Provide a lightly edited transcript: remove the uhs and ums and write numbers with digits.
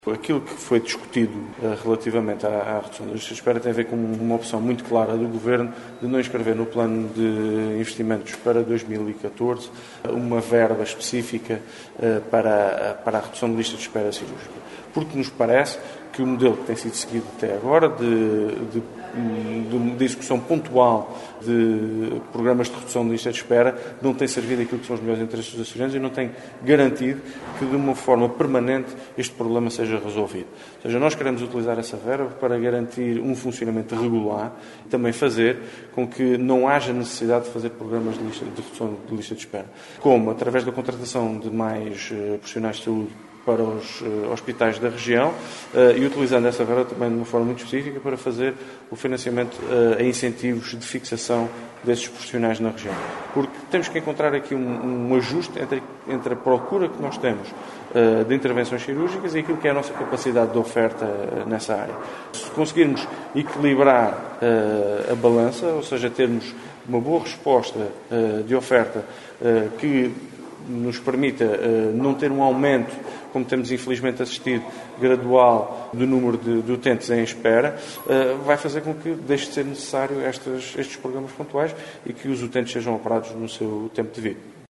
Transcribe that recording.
Aquilo que foi discutido relativamente à redução da lista de espera tem a ver com uma opção muito clara do Governo de não inscrever no plano de investimentos para 2014 uma verba específica para a redução da lista de espera cirúrgica. Porque nos parece que o modelo que tem sido seguido até agora de execução pontual de programas de redução de lista de espera não tem servido aquilo que são os melhores interesses dos açorianos e não tem garantido que de uma forma permanente este problema seja resolvido. Ou seja, nós queremos utilizar essa verba para garantir um funcionamento regular e também fazer com que não haja necessidade de fazer programas de redução de lista de espera. Como através da contratação de mais profissionais de saúde para os hospitais da região e utilizando essa verba também de uma forma muito específica para fazer o financiamento a incentivos de fixação desses profissionais na região. Porque temos que encontrar aqui um ajuste entre a procura que nós temos de intervenções cirúrgicas e aquilo que é a nossa capacidade de oferta nessa área. Se conseguirmos equilibrar a balança, ou seja, termos uma boa resposta de oferta que nos permita não ter um aumento, como temos infelizmente assistido, gradual do número de utentes em espera, vai fazer com que deixe de ser necessário estes programas pontuais e que os utentes sejam operados no seu tempo devido.